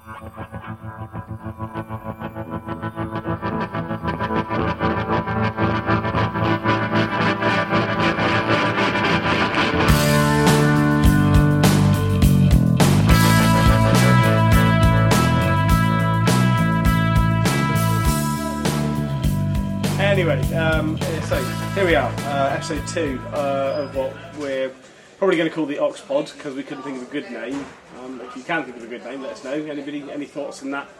Anyway, so here we are, episode 2 of what we're probably going to call the Oxpod, because we couldn't think of a good name. If you can think of a good name, let us know. Anybody, any thoughts on that?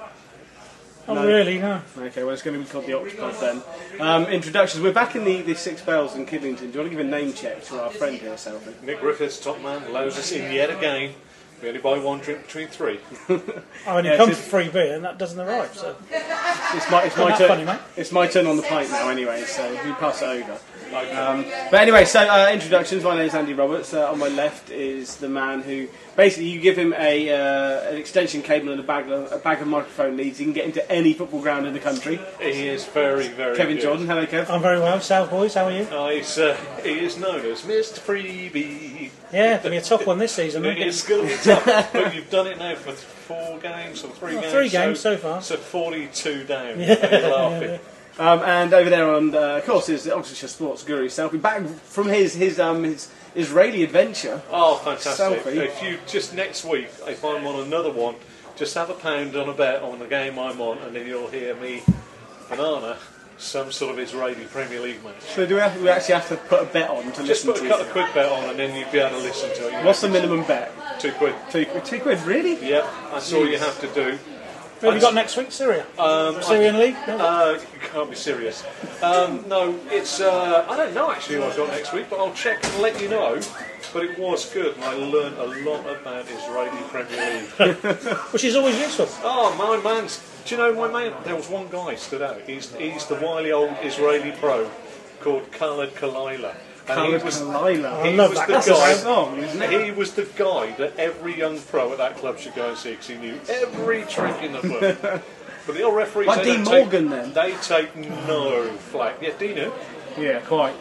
Not really, no. Okay, well it's going to be called the Oxpod then. Introductions. We're back in the Six Bells in Kidlington. Do you want to give a name check to our friend here, Selfie? Nick Griffiths, top man, allows us in yet again. We only buy one drink between three. When you come for free beer, and that doesn't arrive, so... It's my turn. Funny, mate. It's my turn on the pint now, anyway. So you pass it over. But anyway, so introductions. My name's Andy Roberts. On my left is the man who basically you give him an extension cable and a bag of microphone leads. He can get into any football ground in the country. He is very, very Kevin good. Jordan. Hello, Kev. I'm very well. South boys, how are you? He is known as Mr. Freebie. Yeah, it'll be a tough one this season. It's going to be tough, but you've done it now for 4 games or 3 games. 3 games so far. So 42 down. Yeah. And you're laughing. And over there on, of course, is the Oxfordshire Sports Guru Selfie, back from his Israeli adventure. Oh, fantastic! Selfie. If you just next week, if I'm on another one, just have £1 on a bet on the game I'm on, and then you'll hear me banana some sort of Israeli Premier League match. So do we actually have to put a bet on to Just listen put to a couple of quid bet on, and then you'd be able to listen to it. What's the minimum bet? £2. £2, really? Yep, that's all you have to do. Who have you got next week? Syria? Syrian League? No? You can't be serious. No, it's... I don't know actually who I've got next week, but I'll check and let you know. But it was good, and I learned a lot about Israeli Premier League. Which is always useful. Oh, my man's... Do you know my man? There was one guy stood out. He's the wily old Israeli pro called Khaled Khalila. Khaled Khalila. He was That's the guy. a song, isn't it? He was the guy that every young pro at that club should go and see because he knew every trick in the club. But the old referees, Like Dean Morgan, then? They take no flack. Yeah, Dino. Yeah, quite.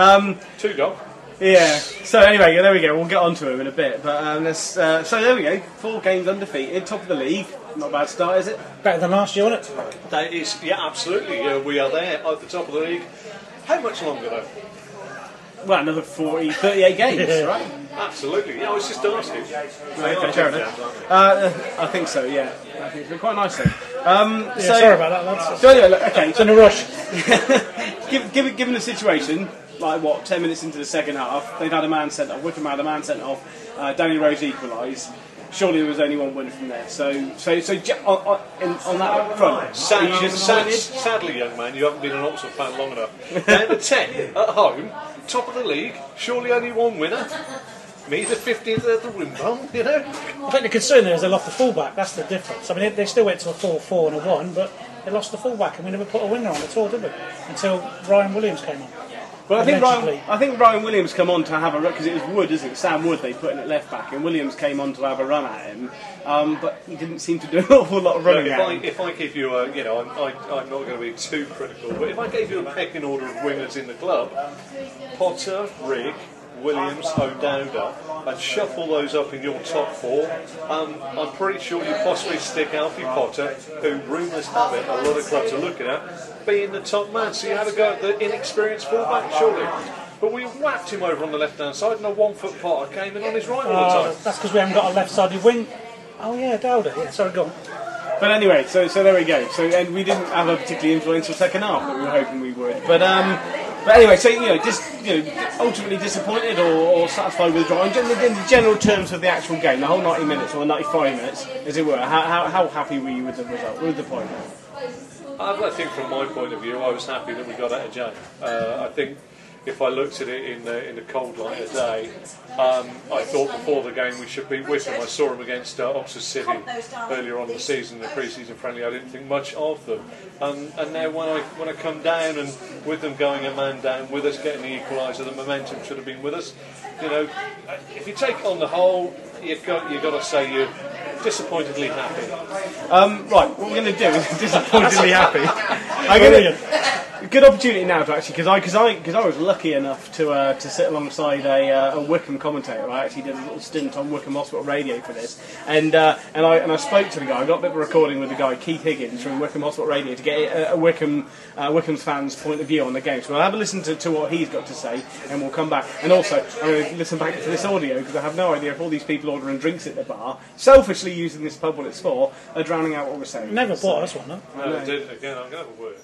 2 goal. Yeah. So anyway, there we go. We'll get on to him in a bit. But so there we go. 4 games undefeated, top of the league. Not a bad start, is it? Better than last year, wasn't it? That is, yeah, absolutely. We are there at the top of the league. How much longer though? Well, another 38 games, right? Absolutely. Yeah, I was just asking. Okay, fair enough. I think so. Yeah, I think it's been quite nice then. Sorry about that, lads. So anyway, look, okay. It's in a rush. Given the situation, like 10 minutes into the second half, they've had a man sent off. Wycombe had a man sent off. Danny Rose equalised. Surely there was only one win from there. So on that front, are you disappointed? Sadly, young man, you haven't been an Oxford fan long enough. Down to 10 at home, top of the league. Surely only one winner. Me, the 15th at the Wimbledon, you know. I think the concern there is they lost the fullback. That's the difference. I mean, they still went to a 4-4 and a 1, but they lost the fullback, and we never put a winner on at all, did we? Until Ryan Williams came on. Well, I think Ryan Williams come on to have a run because it was Wood, isn't it? Sam Wood they put in at left back, and Williams came on to have a run at him, but he didn't seem to do an awful lot of running at him. If I give you a, I'm not going to be too critical, but if I gave you a pecking order of wingers in the club, Potter, Rigg, Williams, O'Dowda, and shuffle those up in your top 4, I'm pretty sure you possibly stick Alfie Potter, who rumours have it, a lot of clubs are looking at, being the top man. So you had to go at the inexperienced fullback, surely. But we whacked him over on the left-hand side, and a 1-foot Potter came in on his right all the time. That's because we haven't got a left-sided wing. Oh yeah, Dowda. Yeah, sorry, go on. But anyway, so there we go. So and we didn't have a particularly influential second half that we were hoping we would. But anyway, so ultimately disappointed or satisfied with the draw. In the general terms of the actual game, the whole 90 minutes or 95 minutes, as it were. How happy were you with the result, with the point? I think from my point of view, I was happy that we got out of jail. I think if I looked at it in the cold light of day, I thought before the game we should beat Wycombe. I saw them against Oxford City earlier on in the season, the pre-season friendly. I didn't think much of them, and now when I come down and with them going a man down, with us getting the equaliser, the momentum should have been with us. You know, if you take on the whole, you've got to say you're disappointedly happy. Right, what we're going to do is disappointedly happy. good opportunity now to actually, because I was lucky enough to sit alongside a Wycombe commentator. I actually did a little stint on Wycombe Hospital Radio for this, and I spoke to the guy. I got a bit of a recording with the guy Keith Higgins from Wycombe Hospital Radio to get a Wycombe's fans' point of view on the game. So I'll have a listen to what he's got to say, and we'll come back. And also, I'm going to listen back to this audio because I have no idea if all these people ordering drinks at the bar, selfishly using this pub what it's for, are drowning out what we're saying. Never bought us one, no? No, I did. Again, I'm going to have a word.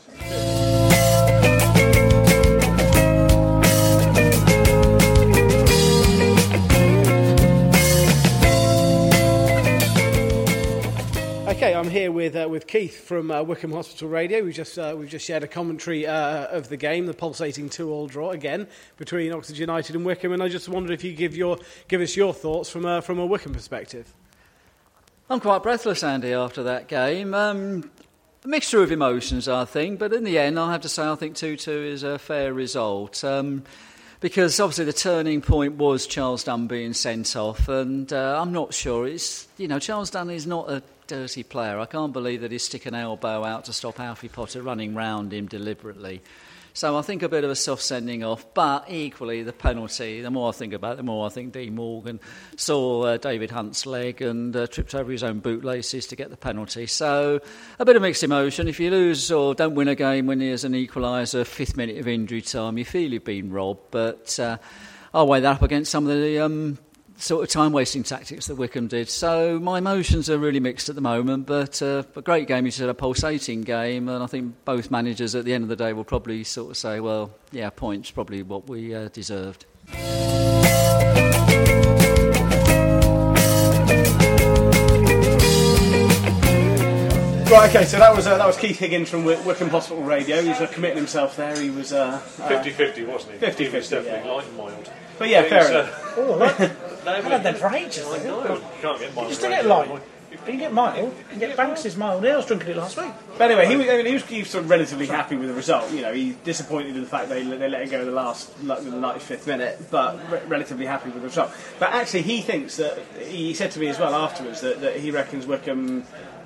Okay, I'm here with Keith from Wycombe Hospital Radio. We've just shared a commentary of the game, the pulsating 2-2 draw again between Oxford United and Wycombe, and I just wondered if you give us your thoughts from a Wycombe perspective. I'm quite breathless, Andy, after that game. A mixture of emotions, I think, but in the end, I have to say I think 2-2 is a fair result. Because obviously the turning point was Charles Dunn being sent off, and I'm not sure Charles Dunn is not a dirty player. I can't believe that he's sticking an elbow out to stop Alfie Potter running round him deliberately. So I think a bit of a soft sending off, but equally the penalty, the more I think about it, the more I think Dean Morgan saw David Hunt's leg and tripped over his own bootlaces to get the penalty. So a bit of mixed emotion. If you lose or don't win a game when there's an equaliser, 5th minute of injury time, you feel you've been robbed. But I'll weigh that up against some of the sort of time-wasting tactics that Wycombe did. So my emotions are really mixed at the moment, but a great game. You said a pulsating game, and I think both managers at the end of the day will probably sort of say, well, yeah, points probably what we deserved. Right, okay, so that was Keith Higgins from Wycombe Hospital Radio. He's committing himself there. He was 50-50, wasn't he? 50-50, He was definitely yeah. light and mild. But yeah, fair enough. I've had them for ages. I know. You can't get mild. You still get light. You can get mild. You can get Banks' mild. I was drinking it last week. But anyway, he was sort of relatively happy with the result. You know, he's disappointed in the fact they let it go in the 95th minute, but relatively happy with the result. But actually, he thinks that, he said to me as well afterwards that he reckons Wycombe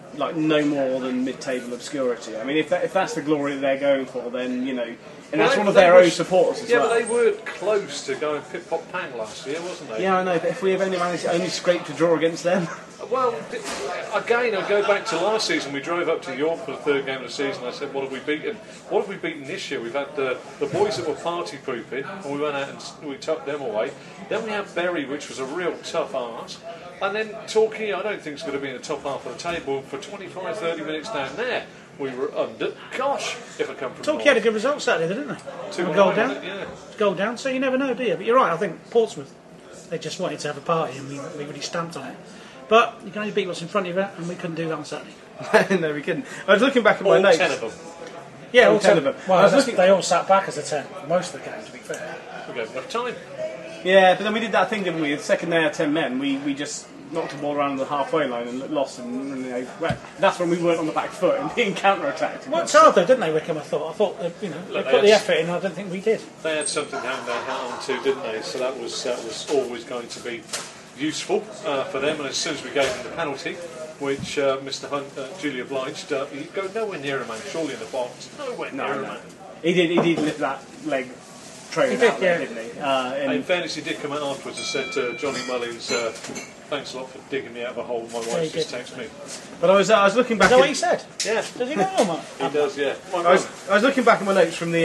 no more than mid-table obscurity. I mean, if that's the glory that they're going for, then and that's one of their own supporters as well. Yeah, but they were close to going pit-pop-pang last year, wasn't they? Yeah, I know, but if we have only scraped a draw against them. Well, again, I go back to last season. We drove up to York for the 3rd game of the season. I said, what have we beaten? What have we beaten this year? We've had the boys that were party-pooping, and we went out and we tucked them away. Then we had Bury, which was a real tough arse. And then Torquay, I don't think is going to be in the top half of the table. For 25-30 minutes down there, we were under. Gosh, if I come from Torquay had a good result Saturday, didn't they? 2-1, goal down. Yeah. Goal down, so you never know, do you? But you're right, I think Portsmouth, they just wanted to have a party and we really stamped on it. But you can only beat what's in front of you, and we couldn't do that on Saturday. No, we couldn't. I was looking back at my notes. 10 of them. Yeah, all 10 of them. Well, they all sat back as a 10 for most of the game, to be fair. We gave enough time. Yeah, but then we did that thing, didn't we? The second day out of 10 men, we just knocked the ball around the halfway line and lost. And that's when we weren't on the back foot and being counter-attacked. Worked hard though, didn't they, Wycombe? I thought they put the effort in. I don't think we did. They had something to hang their hat on to, didn't they? So that was always going to be useful for them. And as soon as we gave them the penalty, which Mr. Hunt duly obliged, he'd go nowhere near a man, surely in the box. Nowhere near a man. He did lift that leg trailing out there, didn't he? In fairness, he did come out afterwards and said to Johnny Mullins, thanks a lot for digging me out of a hole. My wife just texted me. But I was looking back. Is that what he said? Yeah. Does he know, Mark? He does, yeah. I was looking back at my notes from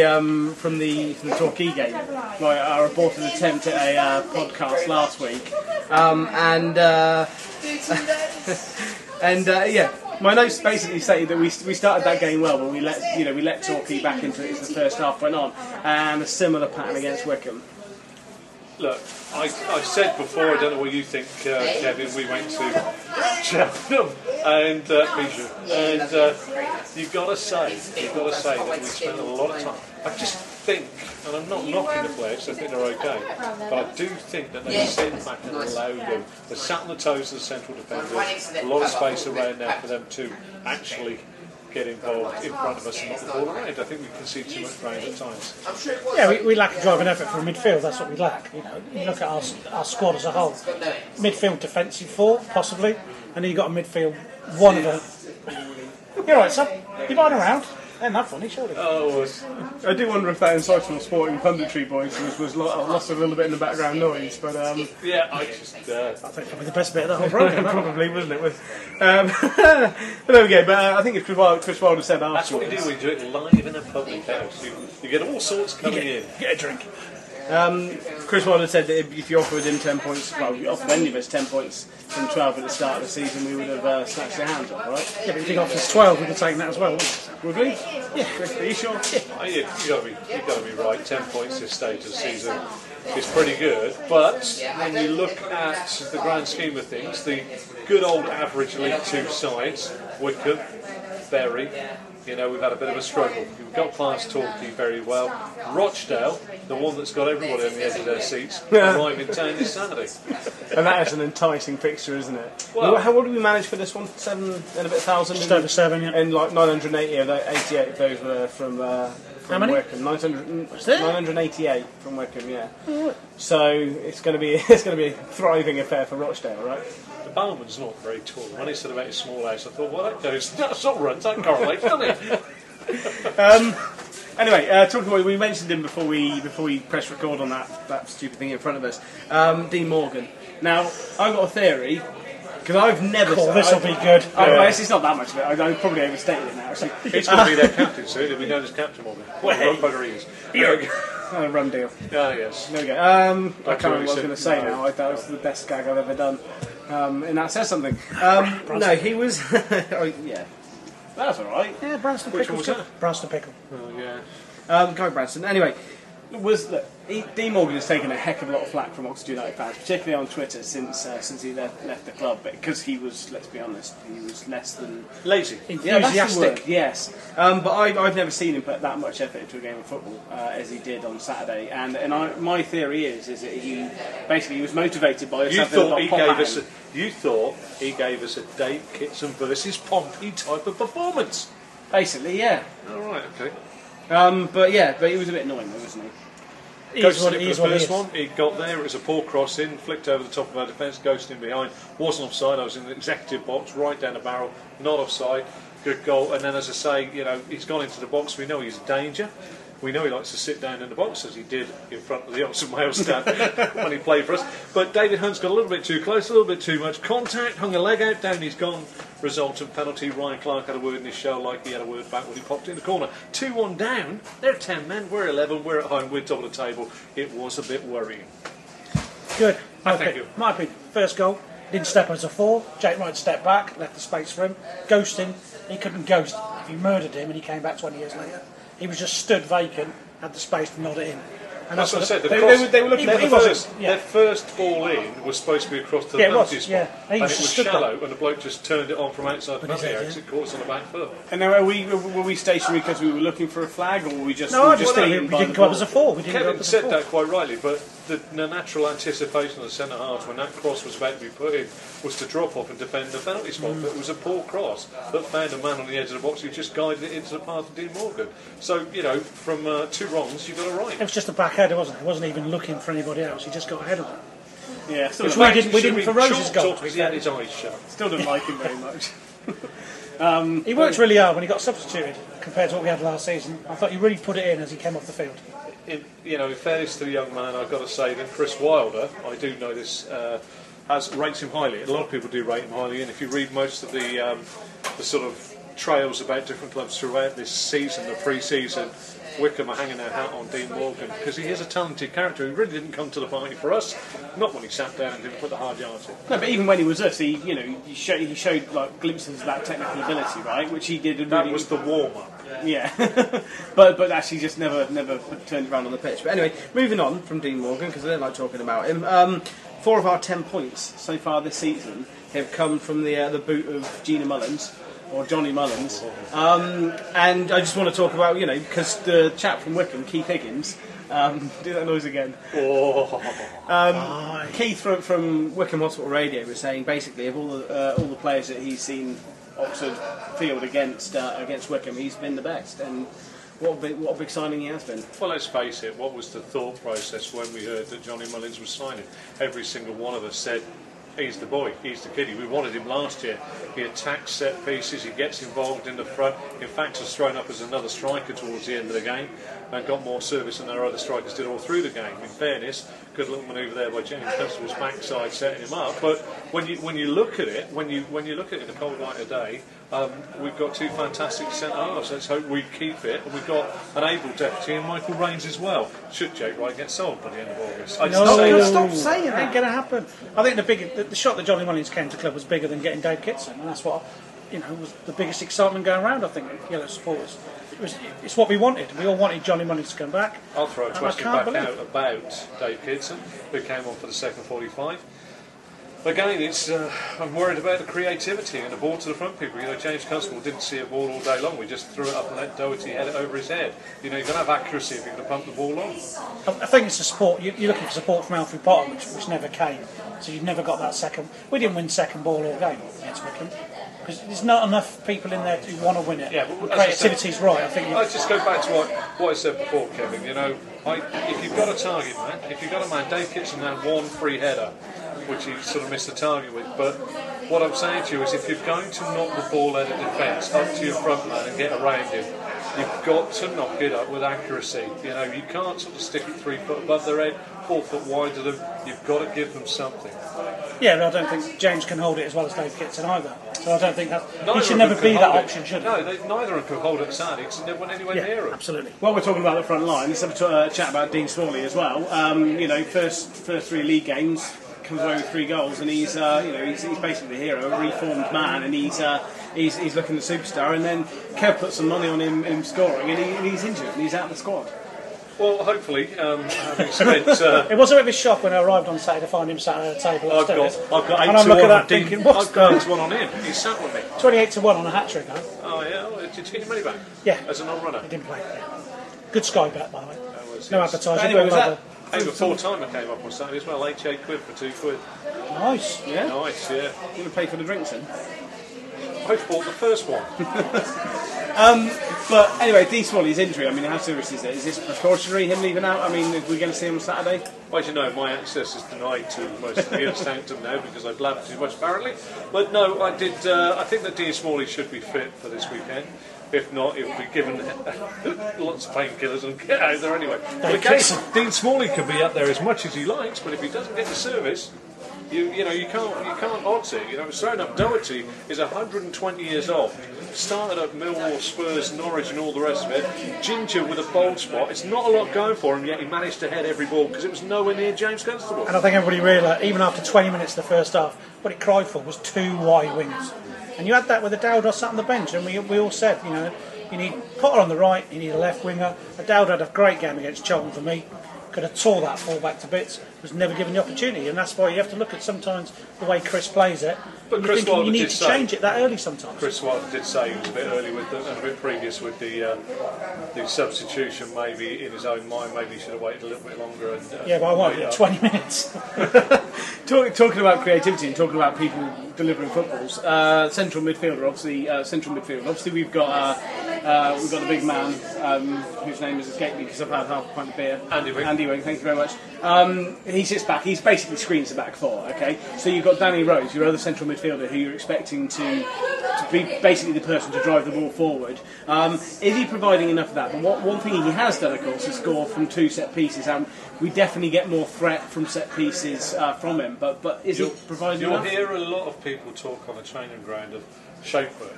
the Torquay game. I reported an attempt at a podcast last week, my notes basically say that we started that game well, but we let Torquay back into it as the first half went on, and a similar pattern against Wycombe. Look, I said before, I don't know what you think, Kevin, we went to Cheltenham and Bijou, and you've got to say that we spent a lot of time. I just think, and I'm not knocking the players, I think they're okay, but I do think that they sit back and allow them. They sat on the toes of the central defenders, a lot of space around there for them to actually get involved in front of us and knock the ball around. I think we concede too much ground at times. Yeah, we lack a driving effort from midfield. That's what we lack. You look at our squad as a whole. Midfield defensive 4, possibly, and then you got a midfield one of them. You're right, son. You're lying around. Ain't that funny, surely? Oh, I do wonder if that incitement sporting punditry voice was lost a little bit in the background noise, but yeah, I just. I think probably the best bit of the whole programme. probably wasn't it? But there we go. But I think if Chris Wilder said That's what afterwards. you do when you do it live in a public house. You get all sorts coming in. Get a drink. Chris Wilder said that if you offered him 10 points, well, if you offered any of us 10 points from 12 at the start of the season, we would have snatched their hands off, right? Yeah, but if you got us 12, we'd have taken that as well, wouldn't Would we? Yeah. Are you sure? You got to be right. 10 points this stage of the season is pretty good. But when you look at the grand scheme of things, the good old average League Two sides, Wycombe, Bury. We've had a bit of a struggle. We've got Clarence Torquay very well. Rochdale, the one that's got everybody on the edge of their seats, arrive in town this Saturday. And that is an enticing fixture, isn't it? Well, what did we manage for this one? 7 and a bit thousand? Just over 7, yeah. And like 980 of those, 88 of those were from How many? Wycombe. 988 from Wycombe, yeah. Oh, So it's going to be a thriving affair for Rochdale, right? the Bowman's not very tall. When he said about his small house, I thought, well, that goes, that sort of runs, that correlates, doesn't it? Anyway, talking about, we mentioned him before we press record on that stupid thing in front of us. Dean Morgan. Now, I've got a theory. Because I've never... Cool, this will be good. It's not that much of it. I probably overstated it now, actually. It's going to be their captain soon. He'll be known as Captain Morgan. What bugger he is. Run deal. Ah, yes. There we go. I can't remember what I was going to say now. I thought it was the best gag I've ever done. And that says something. No, he was... oh, yeah. That's all right. Yeah, Branston Which Pickle. one was that? Branston Pickle. Oh, yeah. Guy Branston. Anyway, Dean Morgan has taken a heck of a lot of flack from Oxford United fans, particularly on Twitter since he left the club, because he was, let's be honest, he was less than... Lazy. Yeah, that's the Enthusiastic. word, yes. But I've never seen him put that much effort into a game of football as he did on Saturday. And my theory is that he was motivated by You thought he gave us a Dave Kitson versus Pompey type of performance. Basically, yeah. All right, okay. But he was a bit annoying though, wasn't he? Ghosted it for the first one. He got there. It was a poor cross in, flicked over the top of our defence, ghosted in behind. Wasn't offside. I was in the executive box, right down the barrel. Not offside. Good goal. And then, as I say, he's gone into the box. We know he's a danger. We know he likes to sit down in the box, as he did in front of the Oxford Wales stand when he played for us. But David Hunt's got a little bit too close, a little bit too much contact, hung a leg out, down he's gone. Resultant penalty. Ryan Clark had a word in his show like he had a word back when he popped in the corner. 2-1 down. They're 10 men. We're 11. We're at home. We're top of the table. It was a bit worrying. Good. Thank you. My opinion. First goal. Didn't step as a 4. Jake Wright stepped back, left the space for him. Ghosting. He couldn't ghost. If you murdered him and he came back 20 years later, he was just stood vacant, had the space to nod it in. And That's what I said. They were looking Their first ball in was supposed to be across to the penalty spot. yeah. And it was stood shallow, there. and the bloke just turned it on from outside the But he penalty did, area because it caught us on the back foot. And now, were we stationary because we were looking for a flag, or were we just... No, we we taken by didn't the come up ball? as a 4. We didn't go up Kevin as a said 4. that quite rightly, but the natural anticipation of the centre halves when that cross was about to be put in was to drop off and defend the penalty spot. But it was a poor cross that found a man on the edge of the box who just guided it into the path of Dean Morgan. So, from 2 wrongs, you got it right. It was just a back header, wasn't it? He wasn't even looking for anybody else. He just got ahead of them. Yeah, still Which don't, we didn't for Rose's goal. Because he had his eyes shut. still don't like him very much. He worked really hard when he got substituted compared to what we had last season. I thought he really put it in as he came off the field. In fairness to the young man, I've got to say that Chris Wilder, I do know this, rates him highly. A lot of people do rate him highly, and if you read most of the sort of trails about different clubs throughout this season, the pre-season, Wycombe are hanging their hat on Dean Morgan because he is a talented character. He really didn't come to the party for us, not when he sat down and didn't put the hard yards in. No, but even when he was us, he showed like glimpses of that technical ability, right? Which he did. That was the warm-up. Yeah, but actually just never turned around on the pitch. But anyway, moving on from Dean Morgan because I don't like talking about him. 4 of our 10 points so far this season have come from the boot of Gina Mullins. Or Johnny Mullins, and I just want to talk about, because the chap from Wycombe, Keith Higgins, do that noise again. Keith from Wycombe Hospital Radio was saying basically of all the players that he's seen Oxford field against Wycombe, he's been the best, and what a big signing he has been. Well, let's face it, what was the thought process when we heard that Johnny Mullins was signing? Every single one of us said, He's the boy, he's the kiddie. We wanted him last year. He attacks set pieces, he gets involved in the front. In fact, was thrown up as another striker towards the end of the game and got more service than our other strikers did all through the game. In fairness, good little manoeuvre there by James Constable's backside setting him up. But when you look at it, when you look at it in the cold light of day, we've got two fantastic centre halves. Let's hope we keep it. And we've got an able deputy in Michael Rains as well. Should Jake Wright get sold by the end of August? Stop saying that. Ain't going to happen. I think the shot that Johnny Mullins came to club was bigger than getting Dave Kitson, and that's what was the biggest excitement going around. I think Yellow supporters. It's what we wanted. We all wanted Johnny Mullins to come back. I'll throw a question back out about Dave Kitson, who came on for the second 45. Again, I'm worried about the creativity and the ball to the front people. James Constable didn't see a ball all day long. We just threw it up and let Doherty head it over his head. You're going to have accuracy if you're going to pump the ball on. I think it's the support. You're looking for support from Alfie Potter, which never came. So you've never got that second. We didn't win second ball all game against Wickham. Because there's not enough people in there who want to win it. Yeah, but creativity's right. I think. I just go back to what I said before, Kevin. If you've got a target man, if you've got a man, Dave Kitson had one free header, which he sort of missed the target with. But what I'm saying to you is, if you're going to knock the ball out of defence up to your front man and get around him, you've got to knock it up with accuracy. You can't sort of stick it 3 foot above their head, 4 foot wide of them. You've got to give them something. Yeah, but I don't think James can hold it as well as Dave Kitson either. So I don't think that he should never be that option, should he? No, neither of them could hold it Saturday because they never went anywhere near him. Absolutely. While we're talking about the front line, let's have a chat about Dean Smalley as well. First 3 league games, comes away with 3 goals, and he's basically the hero, a reformed man, and he's looking the superstar. And then Kev put some money on him scoring, and he's injured, and he's out of the squad. Well, hopefully, having spent... It was a bit of a shock when I arrived on Saturday to find him sat at a table upstairs. I've got 8 and I'm looking at that thinking, what's going on? 1 on him. He sat with me. 28-1 on a hat-trick, huh? Oh, yeah. Did you get your money back? Yeah. As a non-runner? He didn't play. Good Sky bet, by the way. No advertising. Anyway, was that... Over 4 timer came up on Saturday as well, 88 quid for 2 quid. Nice. Yeah? Nice, yeah. You going to pay for the drinks then? I bought the first one. But anyway, Dean Smalley's injury, how serious is it? Is this precautionary, him leaving out? Are we going to see him on Saturday? Well, as you know, my access is denied to most of the Sanctum now because I blabbed too much, apparently. But no, I think that Dean Smalley should be fit for this weekend. If not, he'll be given lots of painkillers and get out there anyway. But again, Dean Smalley could be up there as much as he likes, but if he doesn't get the service, you can't odds it. It's thrown up. Doherty is 120 years old. Started at Millwall, Spurs, Norwich, and all the rest of it. Ginger with a bold spot. It's not a lot going for him, yet he managed to head every ball because it was nowhere near James Constable. And I think everybody realised, even after 20 minutes of the first half, what it cried for was 2 wide wingers. And you had that with Adauda sat on the bench, and we all said, you need Potter on the right, you need a left winger. Adauda had a great game against Charlton for me. Could have tore that full-back to bits, was never given the opportunity, and that's why you have to look at sometimes the way Chris plays it. But Chris Wilder you need to change it that early sometimes. Chris Wilder did say he was a bit early with and a bit previous with the substitution. Maybe in his own mind, maybe he should have waited a little bit longer. And, yeah, but I wanted 20 minutes. Talking about creativity and talking about people delivering footballs, central midfielder. Obviously, we've got a big man whose name has escaped me because I've had half a pint of beer. Andy Wing, thank you very much. He sits back. He's basically screens the back four. Okay, so you've got Danny Rose, your other central midfielder, who you're expecting to be basically the person to drive the ball forward. Is he providing enough of that? But one thing he has done, of course, is score from 2 set pieces. We definitely get more threat from set pieces from him. But is he providing enough? You'll hear a lot of people talk on the training ground of shape work.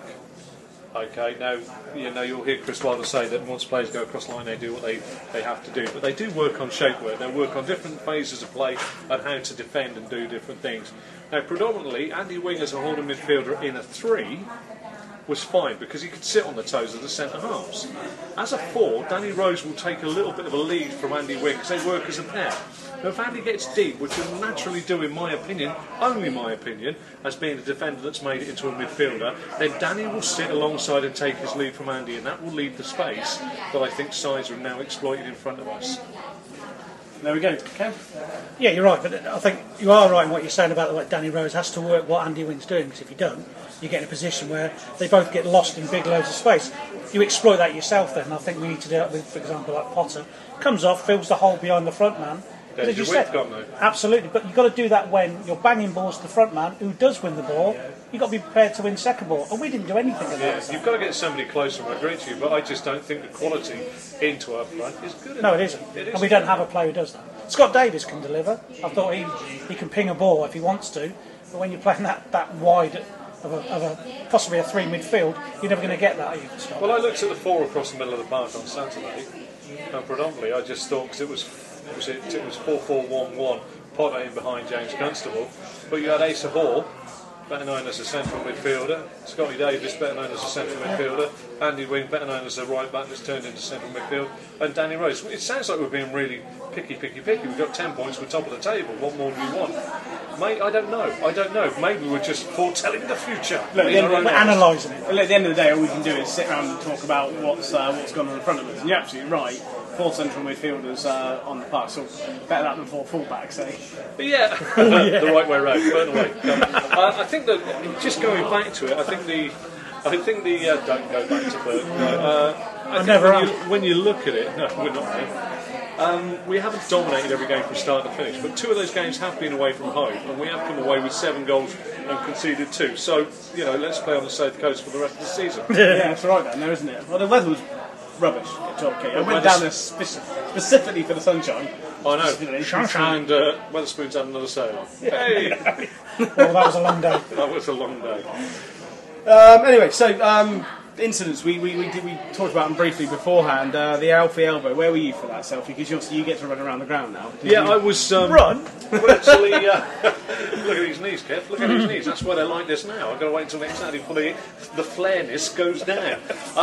Okay, now you'll hear Chris Wilder say that once players go across the line, they do what they have to do. But they do work on shape work. They work on different phases of play and how to defend and do different things. Now, predominantly, Andy Wing as a holding midfielder in a 3 was fine because he could sit on the toes of the centre halves. As a 4, Danny Rose will take a little bit of a lead from Andy Wing because they work as a pair. But if Andy gets deep, which he'll naturally do in my opinion, only my opinion, as being a defender that's made it into a midfielder, then Danny will sit alongside and take his lead from Andy, and that will leave the space that I think Sizer have now exploited in front of us. There we go. Kev? Yeah, you're right, but I think you are right in what you're saying about the way Danny Rose has to work what Andy Wing's doing, because if you don't, you get in a position where they both get lost in big loads of space. You exploit that yourself then, and I think we need to do that with, for example, like Potter. Comes off, fills the hole behind the front man, As There's you your width said, gone though. absolutely, but you've got to do that when you're banging balls to the front man who does win the ball. You've got to be prepared to win second ball, and we didn't do anything of Yeah, that. you've got to get somebody close and agree to you, but I just don't think the quality into our front is good No, enough. it isn't. It And we don't have a player who does that. Scott Davis can deliver. I thought he can ping a ball if he wants to, but when you're playing that wide of a possibly a 3 midfield, you're never going to get that, are you, Scott? Well, I looked at the 4 across the middle of the park on Saturday, and predominantly I just thought, because it was 4-4-1-1, Potter in behind James Constable, but you had Asa Hall, better known as a central midfielder, Scotty Davis, better known as a central midfielder, Andy Wing, better known as a right back that's turned into central midfield, and Danny Rose. It sounds like we're being really picky. We've got 10 points, we're top of the table. What more do you want? Mate, I don't know. Maybe we're just foretelling the future. Look, We're analysing it. Well, at the end of the day, all we can do is sit around and talk about what's gone on in front of us. And you're absolutely right. 4 central midfielders on the park, so better that than 4 fullbacks, eh? But yeah, the right way round. Burn away. I think that just going back to it, I think the don't go back to Burton. I think when you look at it, no, we're not there. We haven't dominated every game from start to finish, but 2 of those games have been away from home, and we have come away with 7 goals and conceded 2. So, let's play on the South Coast for the rest of the season. Yeah, that's right down there, isn't it? Well, the weather was rubbish at Torquay. I went down there specifically for the sunshine. I know. And Weatherspoon's had another sail. Hey! Well, that was a long day. That was a long day. Anyway, so incidents we talked about them briefly beforehand. The Alfie elbow. Where were you for that, Selfie? Because you get to run around the ground now. Yeah, I was Run. Well, actually, look at his knees, Kev. Look at his knees. That's why they're like this now. I've got to wait until next Saturday before the flareness goes down.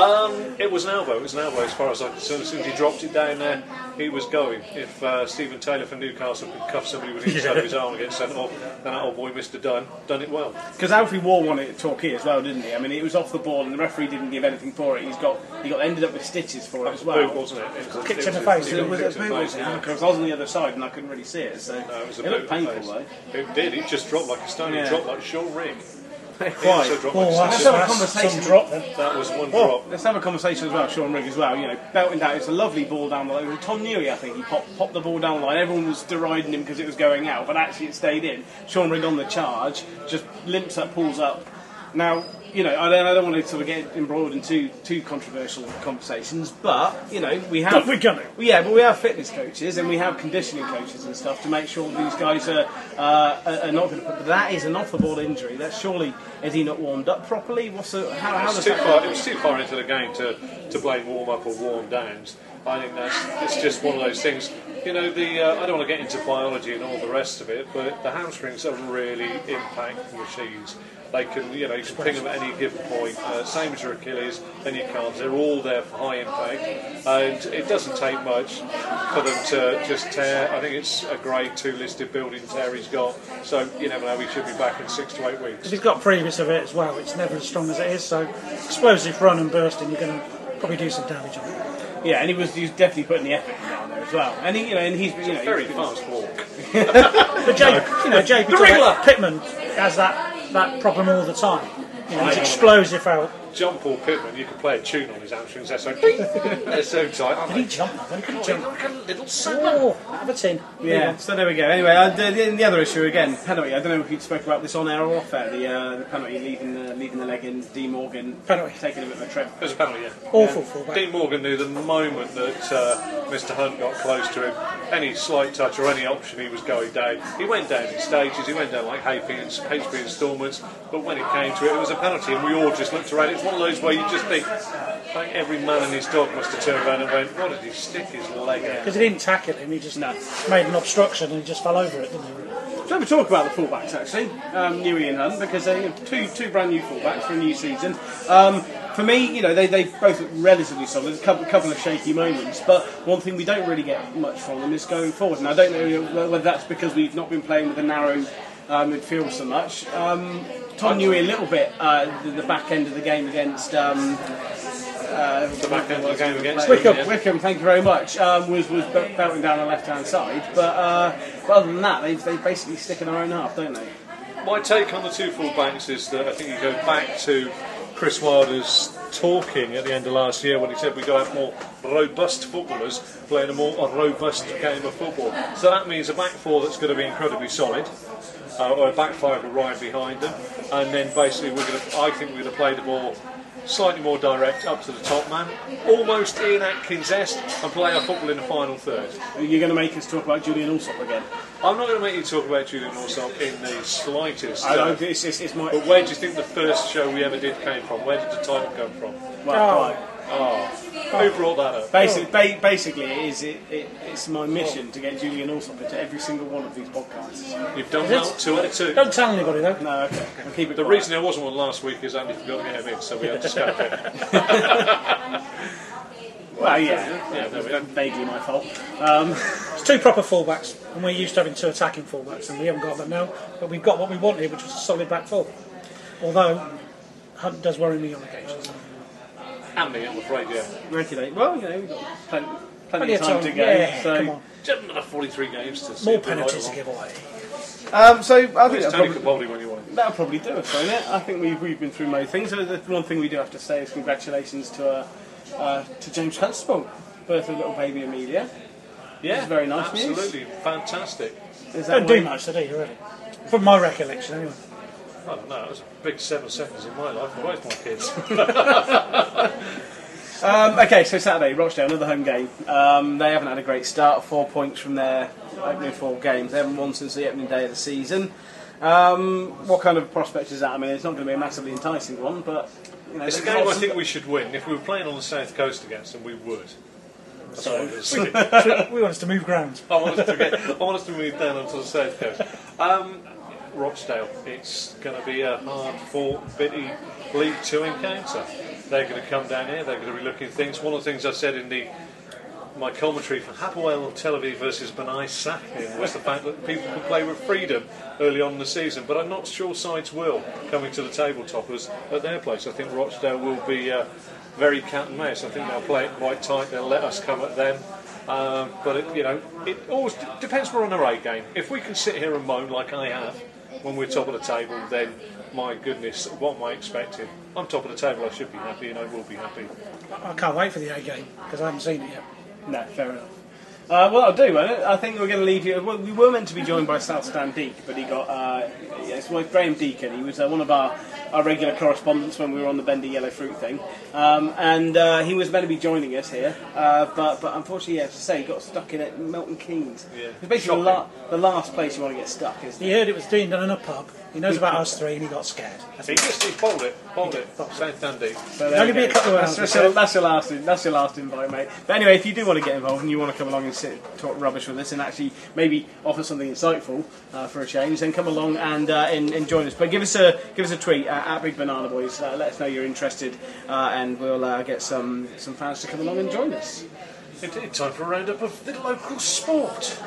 It was an elbow. It was an elbow as far as I could see. As soon as he dropped it down there, he was going. If Stephen Taylor from Newcastle could cuff somebody with the inside of his arm and get sent off, then that old boy Mr. Dunn done it well. Because Alfie wore one at Torquay as well, didn't he? I mean, it was off the ball, and the referee didn't give anything for it. He ended up with stitches for it as well. Boot, wasn't it? It was Kicked in the face. It was a kicked in the boot, face, yeah. because I was on the other side and I couldn't really see it. So No, it was a it boot looked in the painful face. though. It did. It just dropped like a stone. Yeah. It dropped like Sean Ring. Quite. Dropped Oh, like Let's have a that's conversation. some drop then. that was one Well, drop. let's have a conversation as well, Sean Rigg as well. Belting down, it's a lovely ball down the line. Tom Newey, I think, he popped the ball down the line. Everyone was deriding him because it was going out, but actually it stayed in. Sean Rigg on the charge, just limps up, pulls up. Now, I don't want to sort of get embroiled in too controversial conversations, but we have. But we're gonna. Yeah, but we have fitness coaches and we have conditioning coaches and stuff to make sure these guys are not going to put. But that is an off-the-ball injury. That's surely, is he not warmed up properly? How does that? It was too far into the game to blame warm-up or warm-downs. I think it's just one of those things. I don't want to get into biology and all the rest of it, but the hamstrings are really impact machines. They can, you can ping them at any given point. Same as your Achilles and your calves. They're all there for high impact, and it doesn't take much for them to just tear. I think it's a grade 2 listed building tear he's got. So you never know. He should be back in 6 to 8 weeks. If he's got previous of it as well, it's never as strong as it is. So explosive run and bursting, you're going to probably do some damage on it. Yeah, and he was definitely putting the effort down there as well. And he's Very fast walk. But JP Pittman has that problem all the time. He's explosive out. John Paul Pittman, you can play a tune on his hamstrings. They're so tight, aren't Did they? he jump? He couldn't jump. Like a little salmon. Oh, have a tin. Yeah, so there we go. Anyway, the other issue again, penalty. I don't know if you spoke about this on air or off air. The penalty leaving the leg in. D Morgan Penalty. taking a bit of a trip. It was a penalty, yeah. Awful fullback. Dean Morgan knew the moment that Mr. Hunt got close to him, any slight touch or any option, he was going down. He went down in stages, he went down like HP instalments, but when it came to it, it was a penalty, and we all just looked around. It's one of those where you just think, I think every man and his dog must have turned around and went, what did he stick his leg out? Because he didn't tackle him, he just made an obstruction and he just fell over it, didn't he? So we talk about the fullbacks actually, Newey and Hunt, because they're two brand new fullbacks for a new season. For me, they both look relatively solid. A couple of shaky moments, but one thing we don't really get much from them is going forward. And I don't know whether that's because we've not been playing with a narrow midfield so much. Tom Newey a little bit the back end of the game against. The back end of the game against Wickham, thank you very much. Was belting down the left hand side, but other than that, they basically stick in their own half, don't they? My take on the two full backs is that I think you go back to Chris Wilder's talking at the end of last year when he said we've got to have more robust footballers playing a robust game of football. So that means a back four that's going to be incredibly solid, or a back five right behind them, and then basically I think we're going to play the ball slightly more direct up to the top man, almost Ian Atkins-esque, and play our football in the final third. You're going to make us talk about Julian Allsop again? I'm not going to make you talk about Julian Allsop in the slightest. It's my... But where do you think the first show we ever did came from? Where did the title come from? Who brought that up? Basically, it's my mission to get Julian Allsop into every single one of these podcasts. You've done well, 2 out of 2. Don't tell anybody though. No, okay. I'll keep it The quiet. reason there wasn't one last week is Andy forgot to get him in, so we had to scrap it. Well, yeah, vaguely my fault. It's 2 proper fullbacks, and we're used to having 2 attacking fullbacks, and we haven't got that now. But we've got what we wanted, which was a solid back four. Although Hunt does worry me on occasions. And me, I'm afraid, yeah. Okay, well, we've got plenty of time to go. Yeah, so. come on. Just another 43 games to see. More if we're penalties right to give away. So I think It's Tony Capaldi when you want him. that'll probably do us, won't it? I think we've been through most things. So the one thing we do have to say is congratulations to James Huxtable, birth of little baby Amelia. Yeah, It's very nice news. absolutely fantastic. Is that Don't do why- much today, really. From my recollection, anyway. I don't know, it was a big 7 seconds in my life for both my kids. Okay, so Saturday, Rochdale, another home game. They haven't had a great start. 4 points from their opening 4 games. They haven't won since the opening day of the season. What kind of prospect is that? I mean, it's not going to be a massively enticing one, but It's a game I think we should win. If we were playing on the south coast against them, we would. That's what it is. We want us to move ground. I want us to move down onto the south coast. Rochdale, it's going to be a hard-fought, bitty League 2 encounter. They're going to come down here, they're going to be looking at things. One of the things I said in my commentary for Hapoel Tel Aviv versus Bnei Sachnin was the fact that people could play with freedom early on in the season, but I'm not sure sides will coming to the tabletoppers at their place. I think Rochdale will be very cat and mouse. I think they'll play it quite tight, they'll let us come at them. But it always depends more on the rate game. If we can sit here and moan like I have when we're top of the table, then my goodness, what am I expecting? I'm top of the table, I should be happy, and I will be happy. I can't wait for the A game, because I haven't seen it yet. No, fair enough. Well, I'll do. I think we're going to leave you. Well, we were meant to be joined by South Stand Deek, but he got. It's Graham Deacon. He was one of our regular correspondents when we were on the Bendy Yellow Fruit thing, and he was meant to be joining us here, but unfortunately, as I say, he got stuck in at Milton Keynes. Yeah. It's basically the last place you want to get stuck, isn't He it? heard it was being done in a pub. He knows about us 3 and he got scared. He bowled it. South Dundee. So there Only we be go. a couple of hours. That's your last invite, mate. But anyway, if you do want to get involved and you want to come along and talk rubbish with us and actually maybe offer something insightful for a change, then come along and join us. But give us a tweet at Big Banana Boys. Let us know you're interested, and we'll get some fans to come along and join us. Indeed, time for a roundup of the local sport.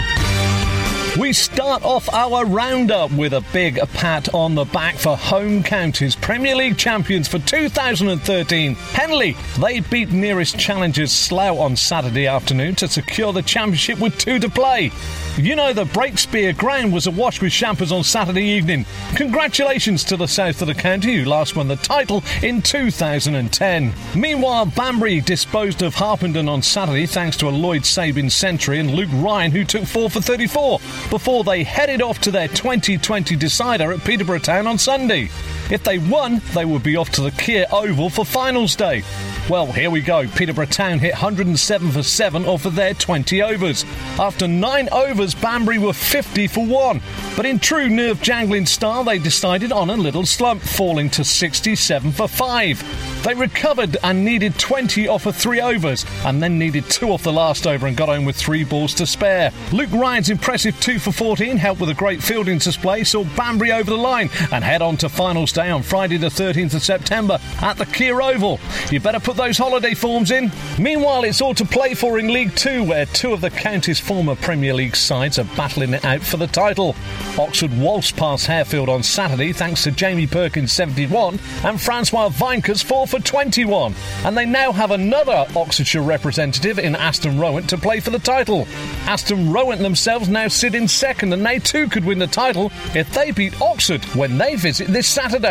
We start off our roundup with a big pat on the back for home counties. Premier League champions for 2013. Henley, they beat nearest challengers Slough on Saturday afternoon to secure the championship with 2 to play. You know the Breakspear ground was awash with champers on Saturday evening. Congratulations to the south of the county who last won the title in 2010. Meanwhile, Banbury disposed of Harpenden on Saturday thanks to a Lloyd Sabin century and Luke Ryan who took 4 for 34 before they headed off to their 2020 decider at Peterborough Town on Sunday. If they won, they would be off to the Kier Oval for finals day. Well, here we go. Peterborough Town hit 107 for 7 off of their 20 overs. After 9 overs, Banbury were 50 for 1. But in true nerve-jangling style, they decided on a little slump, falling to 67 for 5. They recovered and needed 20 off of 3 overs, and then needed 2 off the last over and got home with 3 balls to spare. Luke Ryan's impressive 2 for 14, helped with a great fielding display, saw Banbury over the line and head on to finals day on Friday the 13th of September at the Kier Oval. You better put those holiday forms in. Meanwhile, it's all to play for in League 2, where 2 of the county's former Premier League sides are battling it out for the title. Oxford waltzed past Harefield on Saturday thanks to Jamie Perkins' 71 and Francois Vinkers' 4 for 21. And they now have another Oxfordshire representative in Aston Rowant to play for the title. Aston Rowant themselves now sit in second, and they too could win the title if they beat Oxford when they visit this Saturday.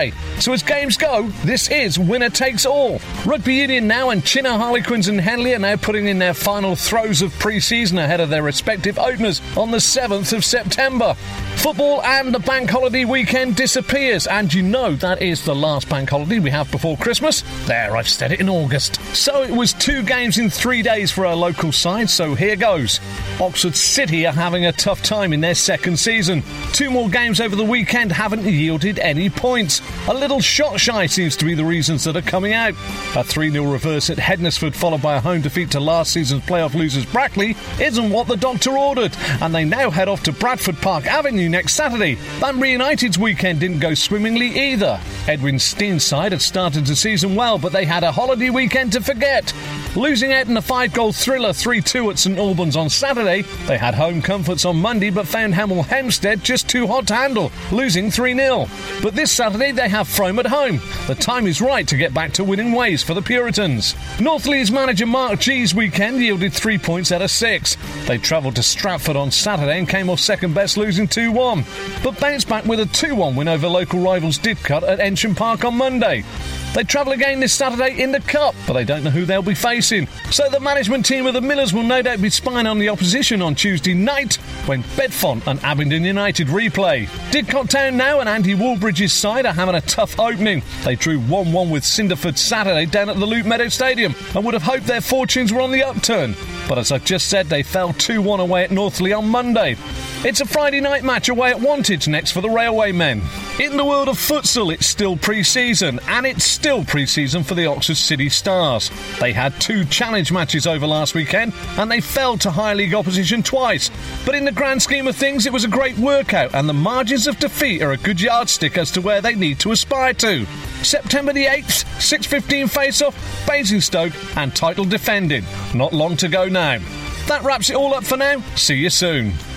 Saturday. So as games go, this is winner takes all. Rugby Union now and Chinner Harlequins and Henley are now putting in their final throes of pre-season ahead of their respective openers on the 7th of September. Football and the bank holiday weekend disappears, and you know that is the last bank holiday we have before Christmas. There, I've said it in August. So it was 2 games in 3 days for our local side, so here goes. Oxford City are having a tough time in their second season. 2 more games over the weekend haven't yielded any points. A little shot shy seems to be the reasons that are coming out. A 3-0 reverse at Hednesford followed by a home defeat to last season's playoff losers Brackley isn't what the doctor ordered, and they now head off to Bradford Park Avenue next Saturday. Banbury United's weekend didn't go swimmingly either. Edwin Steen's side had started the season well, but they had a holiday weekend to forget. Losing out in a 5-goal thriller 3-2 at St Albans on Saturday, they had home comforts on Monday but found Hemel Hempstead just too hot to handle, losing 3-0. But this Saturday they have Frome at home. The time is right to get back to winning ways for the Puritans. North Leeds manager Mark G's weekend yielded 3 points out of 6. They travelled to Stratford on Saturday and came off second best, losing 2-1, but bounced back with a 2-1 win over local rivals Didcot at Ensham Park on Monday. They travel again this Saturday in the Cup, but they don't know who they'll be facing. So the management team of the Millers will no doubt be spying on the opposition on Tuesday night when Bedfont and Abingdon United replay. Didcot Town now and Andy Woolbridge's side are having a tough opening. They drew 1-1 with Cinderford Saturday down at the Luke Meadow Stadium and would have hoped their fortunes were on the upturn. But as I've just said, they fell 2-1 away at Northley on Monday. It's a Friday night match away at Wantage next for the Railway men. In the world of futsal, it's still pre-season, and it's still pre-season for the Oxford City Stars. They had 2 challenge matches over last weekend, and they fell to high league opposition twice. But in the grand scheme of things, it was a great workout, and the margins of defeat are a good yardstick as to where they need to aspire to. September the 8th, 6:15 face-off, Basingstoke, and title defending. Not long to go now. That wraps it all up for now. See you soon.